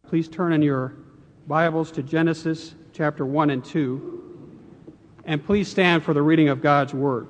Please turn in your Bibles to Genesis chapter 1 and 2, and please stand for the reading of God's Word.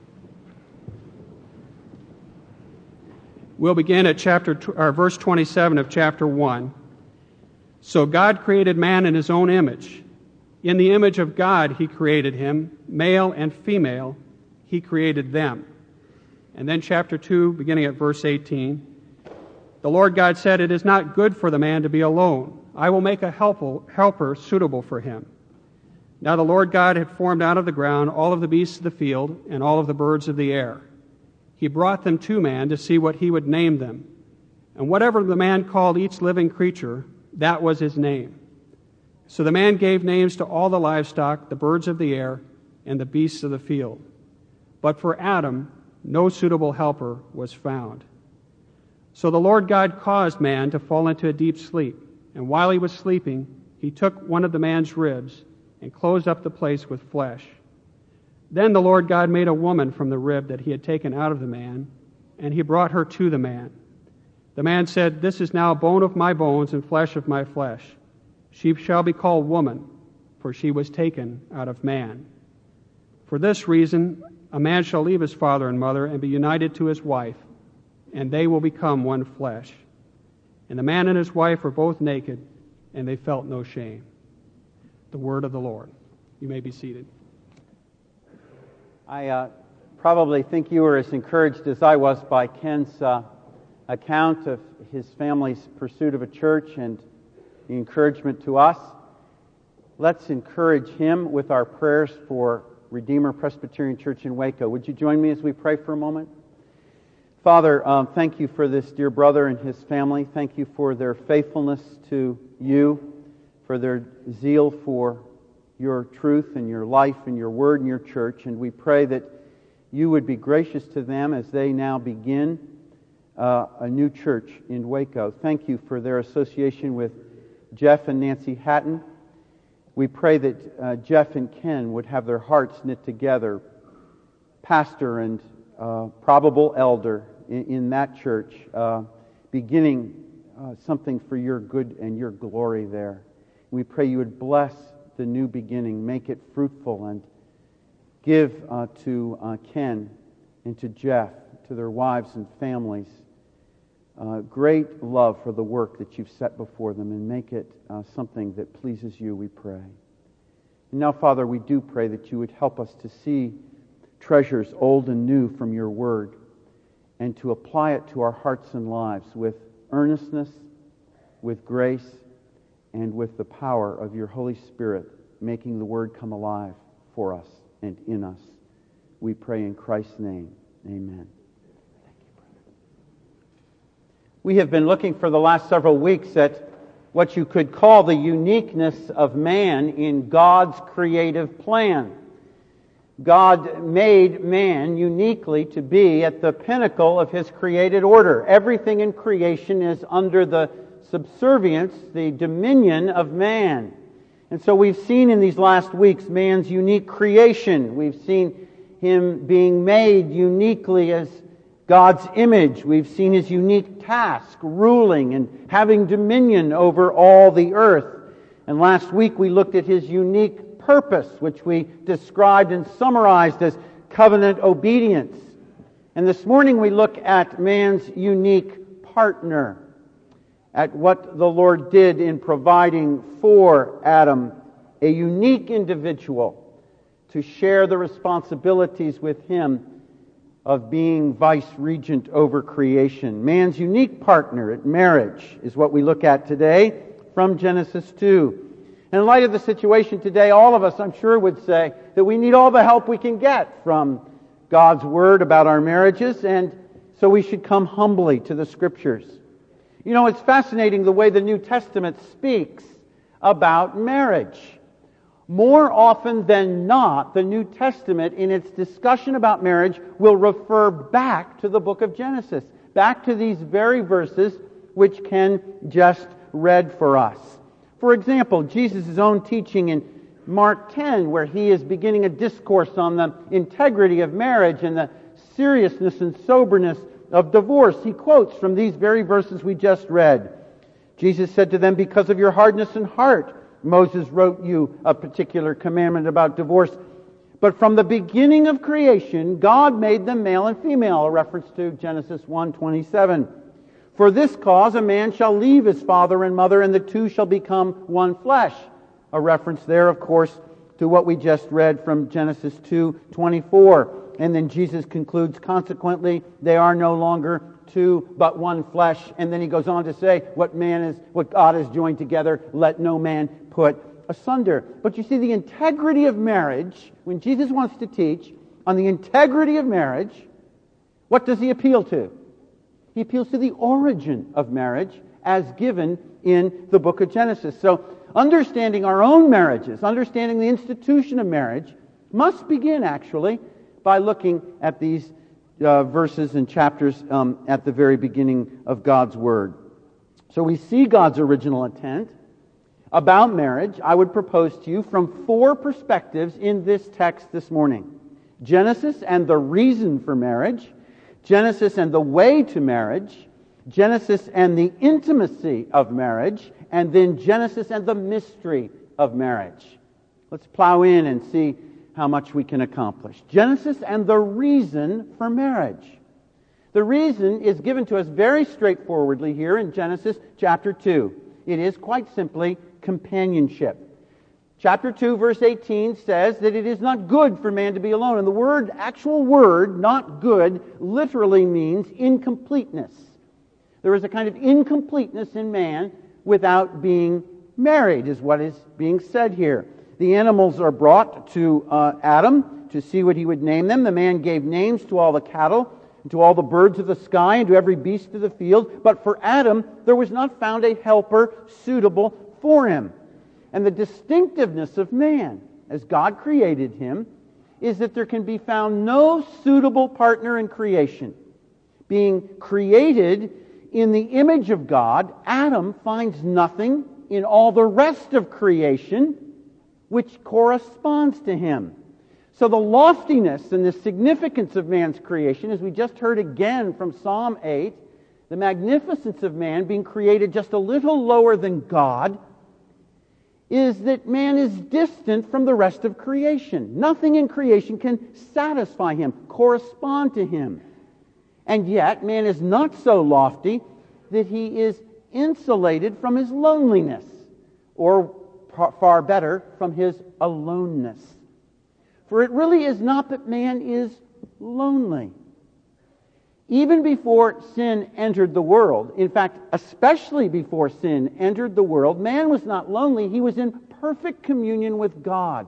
We'll begin at verse 27 of chapter 1. So God created man in his own image. In the image of God he created him, male and female, he created them. And then chapter 2, beginning at verse 18. The Lord God said, "It is not good for the man to be alone. I will make a helper suitable for him." Now the Lord God had formed out of the ground all of the beasts of the field and all of the birds of the air. He brought them to man to see what he would name them. And whatever the man called each living creature, that was his name. So the man gave names to all the livestock, the birds of the air, and the beasts of the field. But for Adam, no suitable helper was found. So the Lord God caused man to fall into a deep sleep. And while he was sleeping, he took one of the man's ribs and closed up the place with flesh. Then the Lord God made a woman from the rib that he had taken out of the man, and he brought her to the man. The man said, "This is now bone of my bones and flesh of my flesh. She shall be called woman, for she was taken out of man. For this reason, a man shall leave his father and mother and be united to his wife, and they will become one flesh. And the man and his wife were both naked, and they felt no shame." The word of the Lord. You may be seated. I probably think you were as encouraged as I was by Ken's account of his family's pursuit of a church and the encouragement to us. Let's encourage him with our prayers for Redeemer Presbyterian Church in Waco. Would you join me as we pray for a moment? Father, thank you for this dear brother and his family. Thank you for their faithfulness to you, for their zeal for your truth and your life and your word and your church. And we pray that you would be gracious to them as they now begin a new church in Waco. Thank you for their association with Jeff and Nancy Hatton. We pray that Jeff and Ken would have their hearts knit together, pastor and probable elder in that church, beginning something for your good and your glory there. We pray you would bless the new beginning, make it fruitful, and give to Ken and to Jeff, to their wives and families, great love for the work that you've set before them, and make it something that pleases you, we pray. And now, Father, we do pray that you would help us to see treasures old and new from your word, and to apply it to our hearts and lives with earnestness, with grace, and with the power of your Holy Spirit, making the word come alive for us and in us. We pray in Christ's name. Amen. Thank you, brother. We have been looking for the last several weeks at what you could call the uniqueness of man in God's creative plan. God made man uniquely to be at the pinnacle of His created order. Everything in creation is under the subservience, the dominion of man. And so we've seen in these last weeks man's unique creation. We've seen him being made uniquely as God's image. We've seen his unique task, ruling and having dominion over all the earth. And last week we looked at his unique purpose, which we described and summarized as covenant obedience. And this morning we look at man's unique partner, at what the Lord did in providing for Adam a unique individual to share the responsibilities with him of being vice-regent over creation. Man's unique partner at marriage is what we look at today from Genesis 2. And in light of the situation today, all of us, I'm sure, would say that we need all the help we can get from God's Word about our marriages, and so we should come humbly to the Scriptures. You know, it's fascinating the way the New Testament speaks about marriage. More often than not, the New Testament, in its discussion about marriage, will refer back to the book of Genesis, back to these very verses which Ken just read for us. For example, Jesus' own teaching in Mark 10, where he is beginning a discourse on the integrity of marriage and the seriousness and soberness of divorce. He quotes from these very verses we just read. Jesus said to them, because of your hardness in heart, Moses wrote you a particular commandment about divorce. But from the beginning of creation, God made them male and female, a reference to Genesis 1:27. For this cause a man shall leave his father and mother, and the two shall become one flesh. A reference there, of course, to what we just read from Genesis 2:24. And then Jesus concludes, consequently, they are no longer two, but one flesh. And then he goes on to say, what God has joined together, let no man put asunder. But you see, the integrity of marriage, when Jesus wants to teach on the integrity of marriage, what does he appeal to? He appeals to the origin of marriage as given in the book of Genesis. So, understanding our own marriages, understanding the institution of marriage, must begin, actually, by looking at these verses and chapters at the very beginning of God's Word. So we see God's original intent about marriage, I would propose to you, from four perspectives in this text this morning. Genesis and the reason for marriage, Genesis and the way to marriage, Genesis and the intimacy of marriage, and then Genesis and the mystery of marriage. Let's plow in and see how much we can accomplish. Genesis and the reason for marriage. The reason is given to us very straightforwardly here in Genesis chapter 2. It is quite simply companionship. Chapter 2, verse 18 says that it is not good for man to be alone. And the actual word, not good, literally means incompleteness. There is a kind of incompleteness in man without being married, is what is being said here. The animals are brought to Adam to see what he would name them. The man gave names to all the cattle, and to all the birds of the sky, and to every beast of the field. But for Adam, there was not found a helper suitable for him. And the distinctiveness of man, as God created him, is that there can be found no suitable partner in creation. Being created in the image of God, Adam finds nothing in all the rest of creation which corresponds to him. So the loftiness and the significance of man's creation, as we just heard again from Psalm 8, the magnificence of man being created just a little lower than God, is that man is distant from the rest of creation. Nothing in creation can satisfy him, correspond to him. And yet, man is not so lofty that he is insulated from his loneliness, or far better, from his aloneness. For it really is not that man is lonely. Even before sin entered the world, in fact, especially before sin entered the world, man was not lonely. He was in perfect communion with God.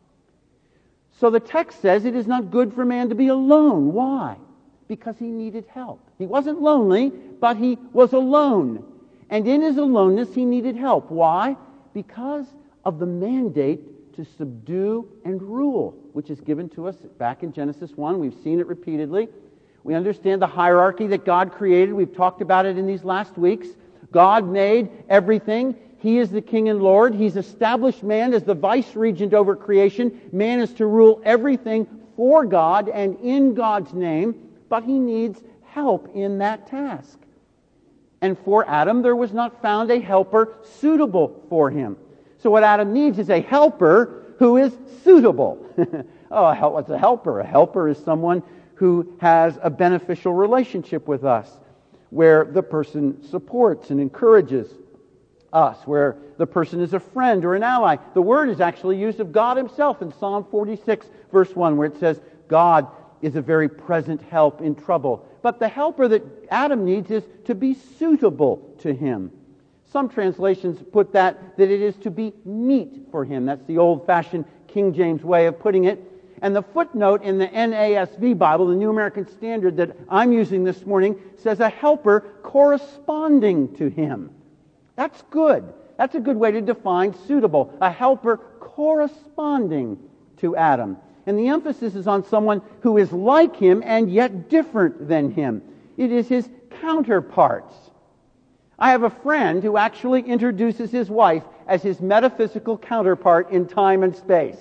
So the text says it is not good for man to be alone. Why? Because he needed help. He wasn't lonely, but he was alone. And in his aloneness, he needed help. Why? Because of the mandate to subdue and rule, which is given to us back in Genesis 1. We've seen it repeatedly. We understand the hierarchy that God created. We've talked about it in these last weeks. God made everything. He is the King and Lord. He's established man as the vice-regent over creation. Man is to rule everything for God and in God's name, but he needs help in that task. And for Adam, there was not found a helper suitable for him. So what Adam needs is a helper who is suitable. What's a helper? A helper is someone who has a beneficial relationship with us, where the person supports and encourages us, where the person is a friend or an ally. The word is actually used of God himself in Psalm 46, verse 1, where it says, God is a very present help in trouble. But the helper that Adam needs is to be suitable to him. Some translations put that it is to be meet for him. That's the old-fashioned King James way of putting it. And the footnote in the NASV Bible, the New American Standard that I'm using this morning, says a helper corresponding to him. That's good. That's a good way to define suitable. A helper corresponding to Adam. And the emphasis is on someone who is like him and yet different than him. It is his counterparts. I have a friend who actually introduces his wife as his metaphysical counterpart in time and space.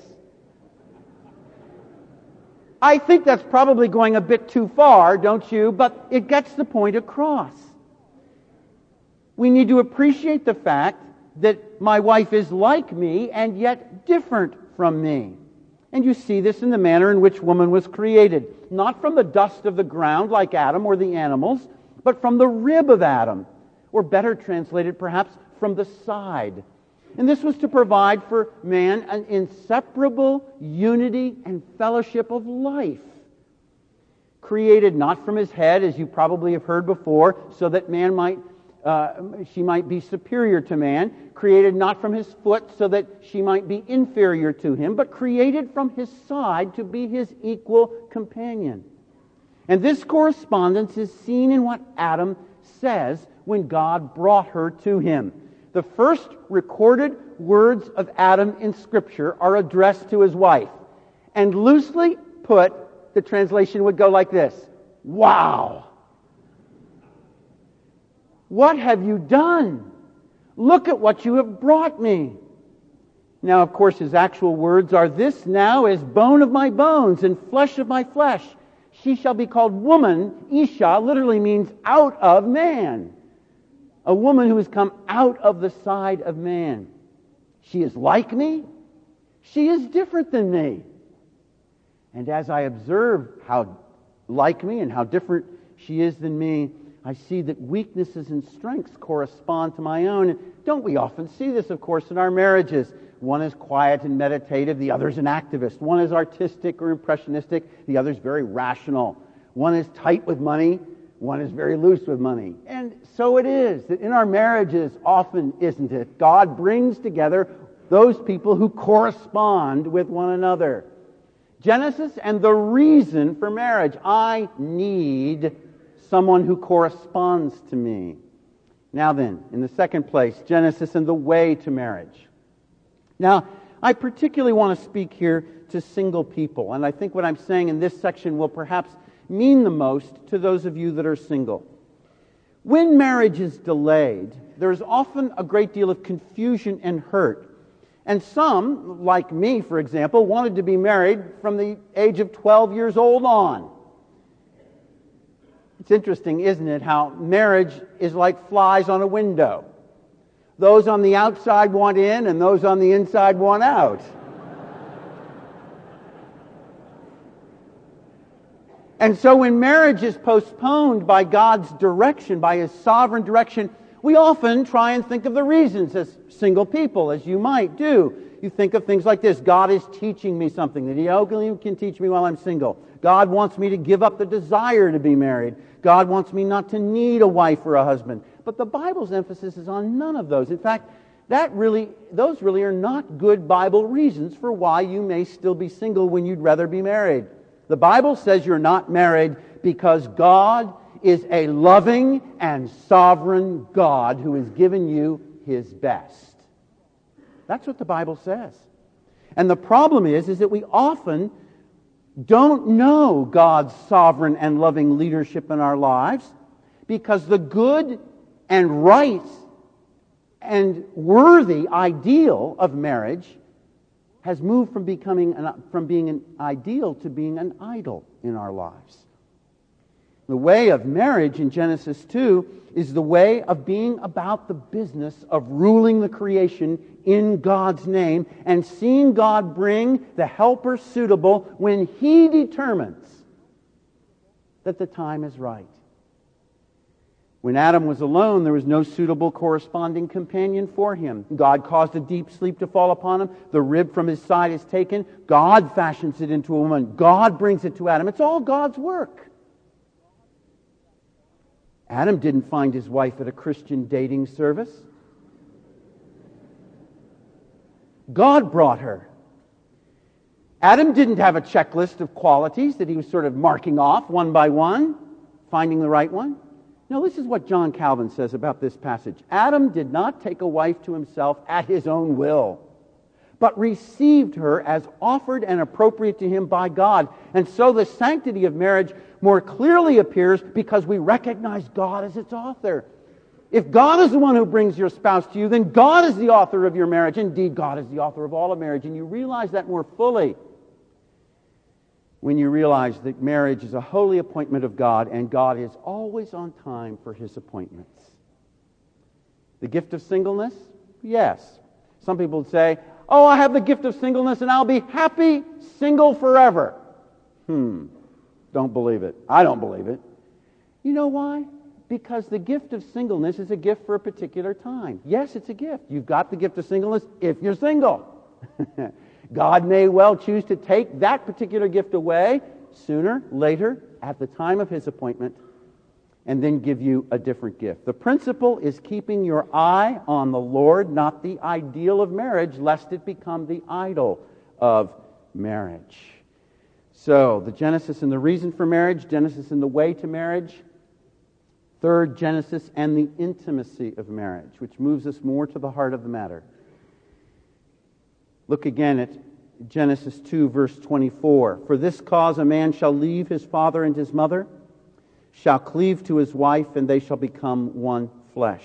I think that's probably going a bit too far, don't you? But it gets the point across. We need to appreciate the fact that my wife is like me and yet different from me. And you see this in the manner in which woman was created. Not from the dust of the ground like Adam or the animals, but from the rib of Adam. Or better translated, perhaps, from the side. And this was to provide for man an inseparable unity and fellowship of life. Created not from his head, as you probably have heard before, so that she might be superior to man. Created not from his foot, so that she might be inferior to him, but created from his side to be his equal companion. And this correspondence is seen in what Adam says when God brought her to him. The first recorded words of Adam in Scripture are addressed to his wife. And loosely put, the translation would go like this: "Wow! What have you done? Look at what you have brought me." Now, of course, his actual words are, "This now is bone of my bones and flesh of my flesh. She shall be called woman." Isha literally means out of man. A woman who has come out of the side of man. She is like me. She is different than me. And as I observe how like me and how different she is than me, I see that weaknesses and strengths correspond to my own. And don't we often see this, of course, in our marriages? One is quiet and meditative, the other is an activist. One is artistic or impressionistic, the other is very rational. One is tight with money, one is very loose with money. And so it is that in our marriages, often, isn't it, God brings together those people who correspond with one another. Genesis and the reason for marriage. I need someone who corresponds to me. Now then, in the second place, Genesis and the way to marriage. Now, I particularly want to speak here to single people, and I think what I'm saying in this section will perhaps mean the most to those of you that are single. When marriage is delayed, there's often a great deal of confusion and hurt. And some, like me, for example, wanted to be married from the age of 12 years old on. It's interesting, isn't it, how marriage is like flies on a window. Those on the outside want in, and those on the inside want out. And so when marriage is postponed by God's direction, by His sovereign direction, we often try and think of the reasons as single people, as you might do. You think of things like this: God is teaching me something that He only can teach me while I'm single. God wants me to give up the desire to be married. God wants me not to need a wife or a husband. But the Bible's emphasis is on none of those. In fact, those really are not good Bible reasons for why you may still be single when you'd rather be married. The Bible says you're not married because God is a loving and sovereign God who has given you His best. That's what the Bible says. And the problem is that we often don't know God's sovereign and loving leadership in our lives because the good and right and worthy ideal of marriage has moved from being an ideal to being an idol in our lives. The way of marriage in Genesis 2 is the way of being about the business of ruling the creation in God's name and seeing God bring the helper suitable when He determines that the time is right. When Adam was alone, there was no suitable corresponding companion for him. God caused a deep sleep to fall upon him. The rib from his side is taken. God fashions it into a woman. God brings it to Adam. It's all God's work. Adam didn't find his wife at a Christian dating service. God brought her. Adam didn't have a checklist of qualities that he was sort of marking off one by one, finding the right one. No, this is what John Calvin says about this passage. Adam did not take a wife to himself at his own will, but received her as offered and appropriate to him by God. And so the sanctity of marriage more clearly appears because we recognize God as its author. If God is the one who brings your spouse to you, then God is the author of your marriage. Indeed, God is the author of all of marriage, and you realize that more fully when you realize that marriage is a holy appointment of God, and God is always on time for His appointments. The gift of singleness? Yes. Some people would say, oh, I have the gift of singleness and I'll be happy single forever. Don't believe it. I don't believe it. You know why? Because the gift of singleness is a gift for a particular time. Yes, it's a gift. You've got the gift of singleness if you're single. God may well choose to take that particular gift away sooner, later, at the time of His appointment, and then give you a different gift. The principle is keeping your eye on the Lord, not the ideal of marriage, lest it become the idol of marriage. So, the Genesis and the reason for marriage, Genesis and the way to marriage. Third, Genesis and the intimacy of marriage, which moves us more to the heart of the matter. Look again at Genesis 2, verse 24. For this cause a man shall leave his father and his mother, shall cleave to his wife, and they shall become one flesh.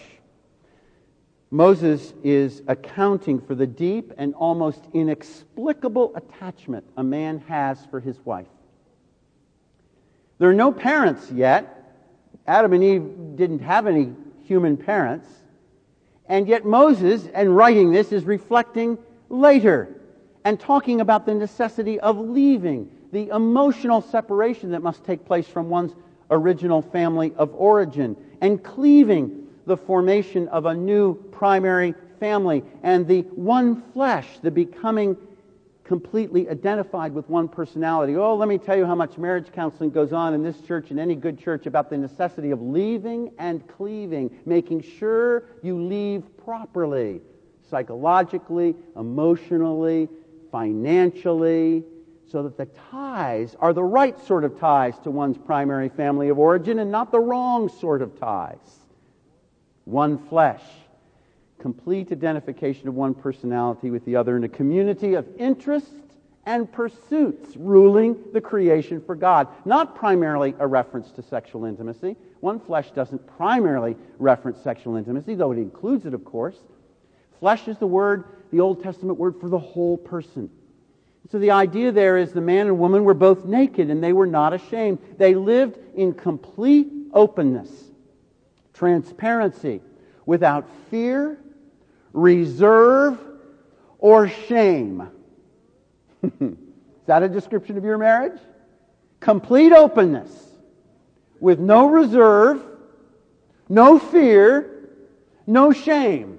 Moses is accounting for the deep and almost inexplicable attachment a man has for his wife. There are no parents yet. Adam and Eve didn't have any human parents. And yet Moses, in writing this, is reflecting later and talking about the necessity of leaving, the emotional separation that must take place from one's original family of origin, and cleaving, the formation of a new primary family, and the one flesh, the becoming completely identified with one personality. Oh, let me tell you how much marriage counseling goes on in this church and any good church about the necessity of leaving and cleaving, making sure you leave properly, psychologically, emotionally, financially, so that the ties are the right sort of ties to one's primary family of origin and not the wrong sort of ties. One flesh. Complete identification of one personality with the other in a community of interests and pursuits ruling the creation for God. Not primarily a reference to sexual intimacy. One flesh doesn't primarily reference sexual intimacy, though it includes it, of course. Flesh is the word, the Old Testament word for the whole person. So the idea there is the man and woman were both naked and they were not ashamed. They lived in complete openness, transparency, without fear, reserve, or shame. Is that a description of your marriage? Complete openness, with no reserve, no fear, no shame.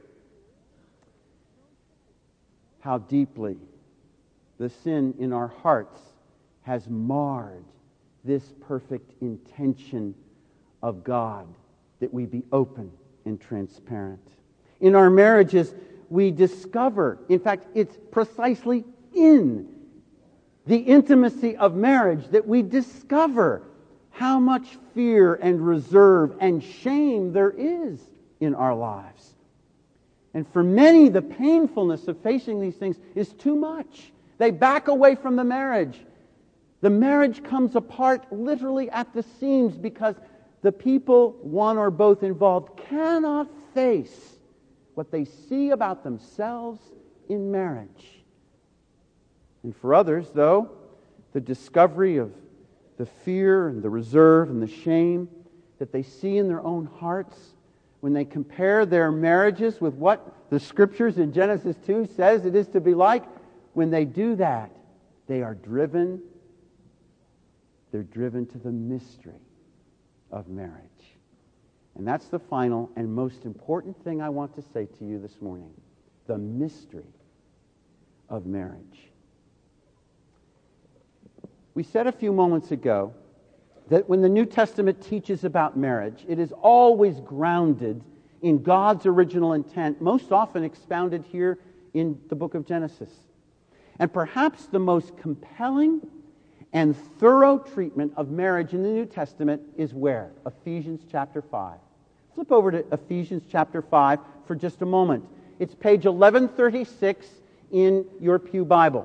How deeply the sin in our hearts has marred this perfect intention of God, that we be open and transparent. In our marriages, we discover, in fact, it's precisely in the intimacy of marriage that we discover how much fear and reserve and shame there is in our lives. And for many, the painfulness of facing these things is too much. They back away from the marriage. The marriage comes apart literally at the seams because the people, one or both involved, cannot face what they see about themselves in marriage. And for others, though, the discovery of the fear and the reserve and the shame that they see in their own hearts when they compare their marriages with what the Scriptures in Genesis 2 says it is to be like, when they do that, they're driven to the mystery of marriage. And that's the final and most important thing I want to say to you this morning. The mystery of marriage. We said a few moments ago that when the New Testament teaches about marriage, it is always grounded in God's original intent, most often expounded here in the book of Genesis. And perhaps the most compelling and thorough treatment of marriage in the New Testament is where? Ephesians chapter 5. Flip over to Ephesians chapter 5 for just a moment. It's page 1136 in your Pew Bible.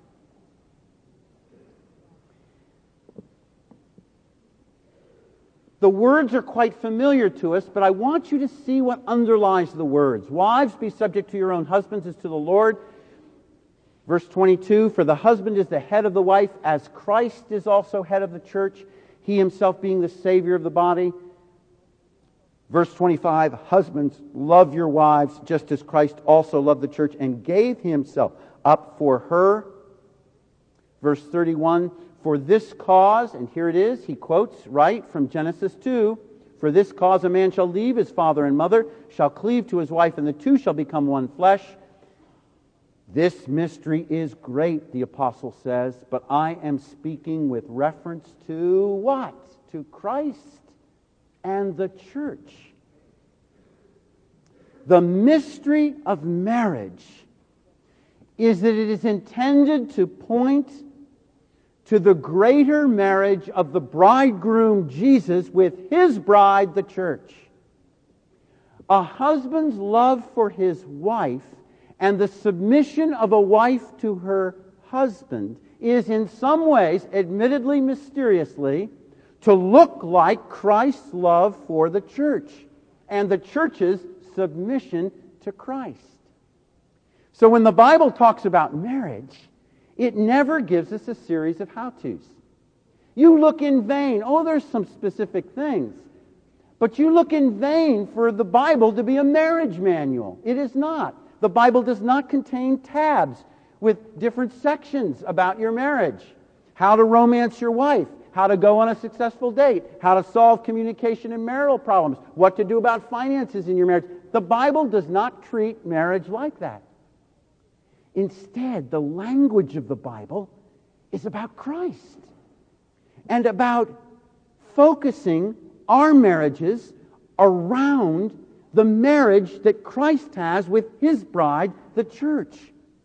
The words are quite familiar to us, but I want you to see what underlies the words. Wives, be subject to your own husbands as to the Lord. Verse 22, for the husband is the head of the wife, as Christ is also head of the church, he himself being the Savior of the body. Verse 25, husbands, love your wives just as Christ also loved the church and gave himself up for her. Verse 31, for this cause, and here it is, he quotes right from Genesis 2, for this cause a man shall leave his father and mother, shall cleave to his wife, and the two shall become one flesh. This mystery is great, the apostle says, but I am speaking with reference to what? To Christ and the church. The mystery of marriage is that it is intended to point to the greater marriage of the bridegroom Jesus with his bride, the church. A husband's love for his wife and the submission of a wife to her husband is in some ways, admittedly mysteriously, to look like Christ's love for the church and the church's submission to Christ. So when the Bible talks about marriage, it never gives us a series of how-tos. You look in vain. Oh, there's some specific things. But you look in vain for the Bible to be a marriage manual. It is not. The Bible does not contain tabs with different sections about your marriage. How to romance your wife. How to go on a successful date. How to solve communication and marital problems. What to do about finances in your marriage. The Bible does not treat marriage like that. Instead, the language of the Bible is about Christ and about focusing our marriages around the marriage that Christ has with his bride, the church.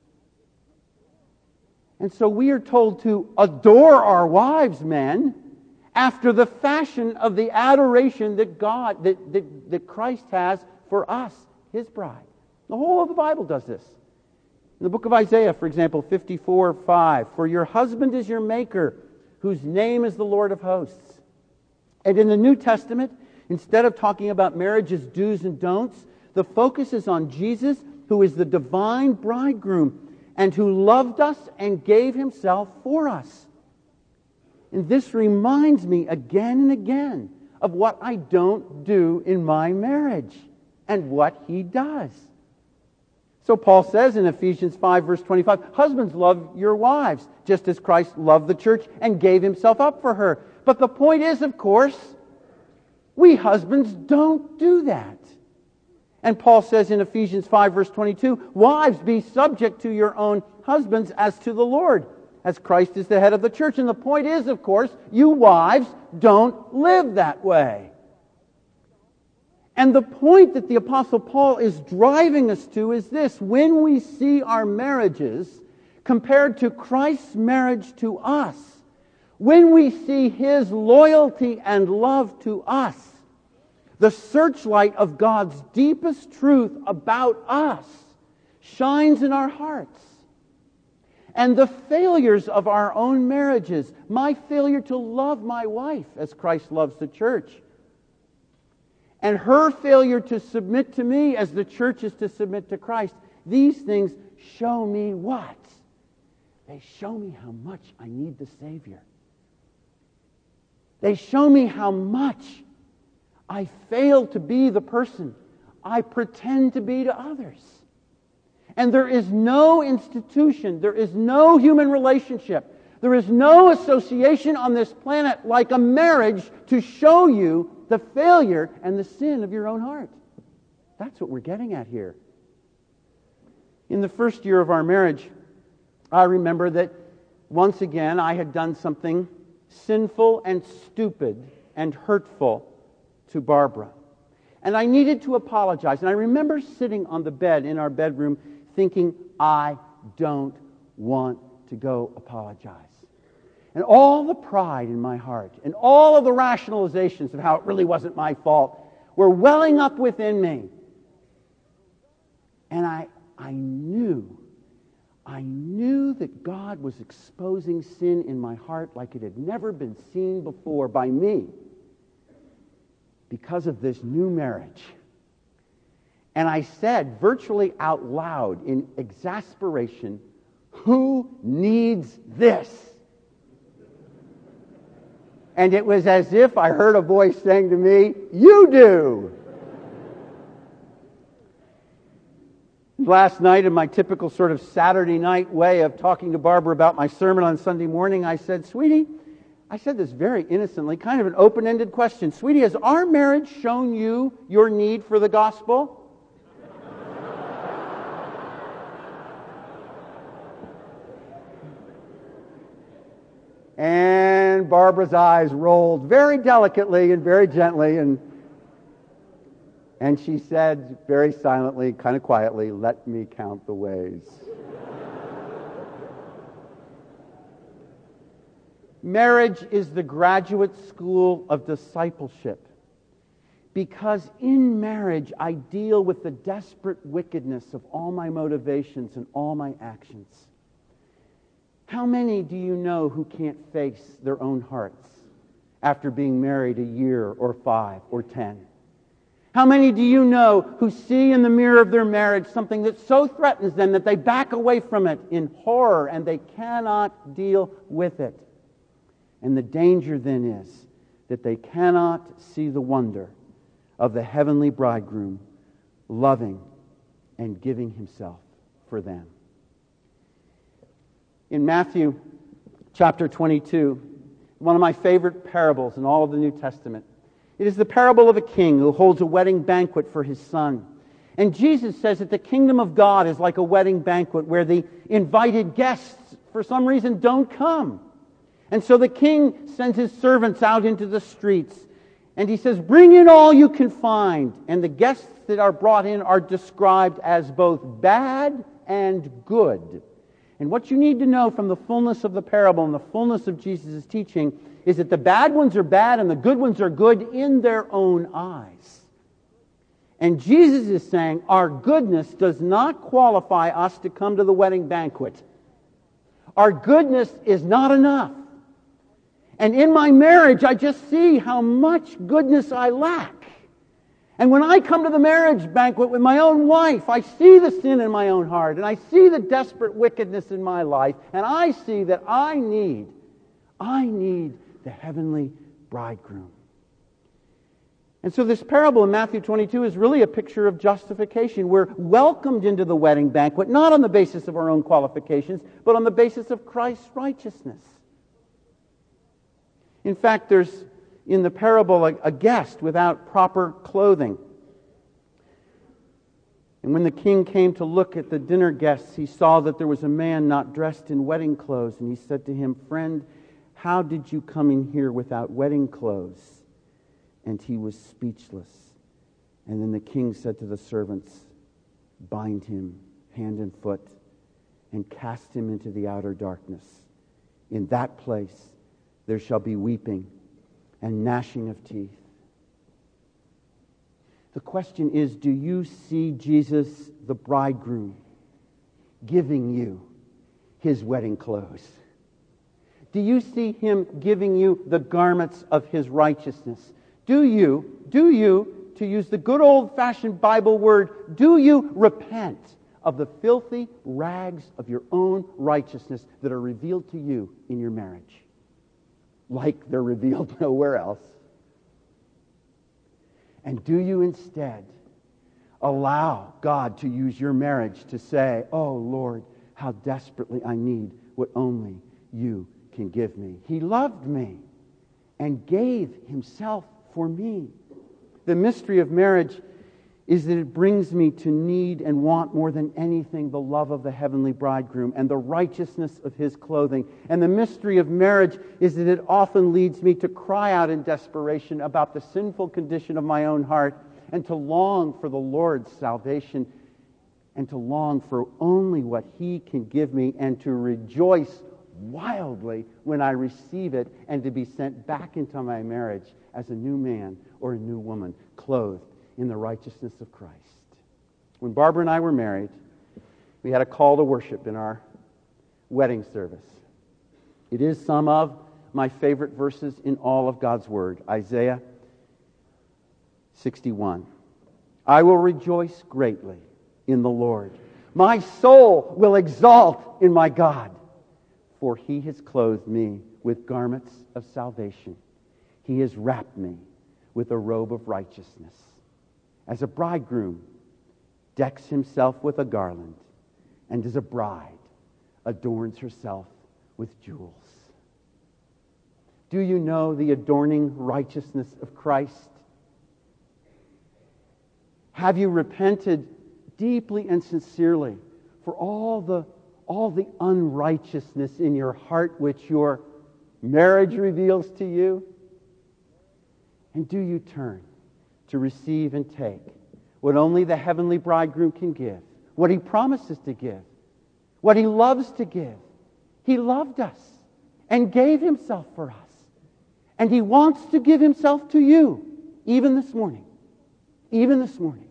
And so we are told to adore our wives, men, after the fashion of the adoration that that Christ has for us, his bride. The whole of the Bible does this. In the book of Isaiah, for example, 54:5, for your husband is your maker, whose name is the Lord of hosts. And in the New Testament, instead of talking about marriage's do's and don'ts, the focus is on Jesus, who is the divine bridegroom, and who loved us and gave himself for us. And this reminds me again and again of what I don't do in my marriage and what he does. So Paul says in Ephesians 5, verse 25, husbands, love your wives, just as Christ loved the church and gave himself up for her. But the point is, of course, we husbands don't do that. And Paul says in Ephesians 5, verse 22, wives, be subject to your own husbands as to the Lord, as Christ is the head of the church. And the point is, of course, you wives don't live that way. And the point that the Apostle Paul is driving us to is this: when we see our marriages compared to Christ's marriage to us, when we see his loyalty and love to us, the searchlight of God's deepest truth about us shines in our hearts. And the failures of our own marriages, my failure to love my wife as Christ loves the church, and her failure to submit to me as the church is to submit to Christ, these things show me what? They show me how much I need the Savior. They show me how much I fail to be the person I pretend to be to others. And there is no institution, there is no human relationship, there is no association on this planet like a marriage to show you the failure and the sin of your own heart. That's what we're getting at here. In the first year of our marriage, I remember that once again I had done something sinful and stupid and hurtful to Barbara. And I needed to apologize. And I remember sitting on the bed in our bedroom thinking, I don't want to go apologize. And all the pride in my heart and all of the rationalizations of how it really wasn't my fault were welling up within me. And I knew that God was exposing sin in my heart like it had never been seen before by me because of this new marriage. And I said virtually out loud in exasperation, who needs this? And it was as if I heard a voice saying to me, you do. Last night, in my typical sort of Saturday night way of talking to Barbara about my sermon on Sunday morning, I said, "Sweetie," I said this very innocently, kind of an open-ended question. "Sweetie, has our marriage shown you your need for the gospel?" And Barbara's eyes rolled very delicately and very gently, and she said very silently, kind of quietly, "Let me count the ways." Marriage is the graduate school of discipleship, because in marriage I deal with the desperate wickedness of all my motivations and all my actions. How many do you know who can't face their own hearts after being married a year or 5 or 10? How many do you know who see in the mirror of their marriage something that so threatens them that they back away from it in horror and they cannot deal with it? And the danger then is that they cannot see the wonder of the heavenly bridegroom loving and giving himself for them. In Matthew chapter 22, one of my favorite parables in all of the New Testament, it is the parable of a king who holds a wedding banquet for his son. And Jesus says that the kingdom of God is like a wedding banquet where the invited guests, for some reason, don't come. And so the king sends his servants out into the streets, and he says, "Bring in all you can find." And the guests that are brought in are described as both bad and good. And what you need to know from the fullness of the parable and the fullness of Jesus' teaching is that the bad ones are bad and the good ones are good in their own eyes. And Jesus is saying our goodness does not qualify us to come to the wedding banquet. Our goodness is not enough. And in my marriage, I just see how much goodness I lack. And when I come to the marriage banquet with my own wife, I see the sin in my own heart, and I see the desperate wickedness in my life, and I see that I need the heavenly bridegroom. And so this parable in Matthew 22 is really a picture of justification. We're welcomed into the wedding banquet, not on the basis of our own qualifications, but on the basis of Christ's righteousness. In fact, there's in the parable a guest without proper clothing. And when the king came to look at the dinner guests, he saw that there was a man not dressed in wedding clothes. And he said to him, "Friend, how did you come in here without wedding clothes?" And he was speechless. And then the king said to the servants, "Bind him hand and foot and cast him into the outer darkness. In that place there shall be weeping and gnashing of teeth." The question is, do you see Jesus, the bridegroom, giving you his wedding clothes? Do you see him giving you the garments of his righteousness? Do you, to use the good old-fashioned Bible word, do you repent of the filthy rags of your own righteousness that are revealed to you in your marriage, like they're revealed nowhere else? And do you instead allow God to use your marriage to say, "Oh Lord, how desperately I need what only you can give me. He loved me and gave himself for me." The mystery of marriage is that it brings me to need and want more than anything the love of the heavenly bridegroom and the righteousness of his clothing. And the mystery of marriage is that it often leads me to cry out in desperation about the sinful condition of my own heart and to long for the Lord's salvation and to long for only what he can give me and to rejoice wildly when I receive it and to be sent back into my marriage as a new man or a new woman clothed in the righteousness of Christ. When Barbara and I were married, we had a call to worship in our wedding service. It is some of my favorite verses in all of God's Word. Isaiah 61. "I will rejoice greatly in the Lord. My soul will exalt in my God, for he has clothed me with garments of salvation. He has wrapped me with a robe of righteousness. As a bridegroom decks himself with a garland, and as a bride adorns herself with jewels. Do you know the adorning righteousness of Christ? Have you repented deeply and sincerely for all the unrighteousness in your heart which your marriage reveals to you? And do you turn to receive and take what only the heavenly bridegroom can give, what he promises to give, what he loves to give? He loved us and gave himself for us. And he wants to give himself to you, even this morning. Even this morning.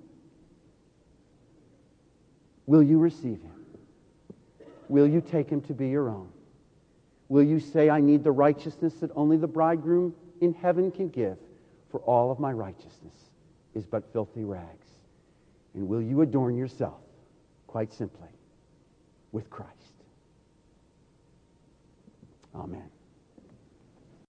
Will you receive him? Will you take him to be your own? Will you say, I need the righteousness that only the bridegroom in heaven can give, for all of my righteousness is but filthy rags? And will you adorn yourself, quite simply, with Christ? Amen.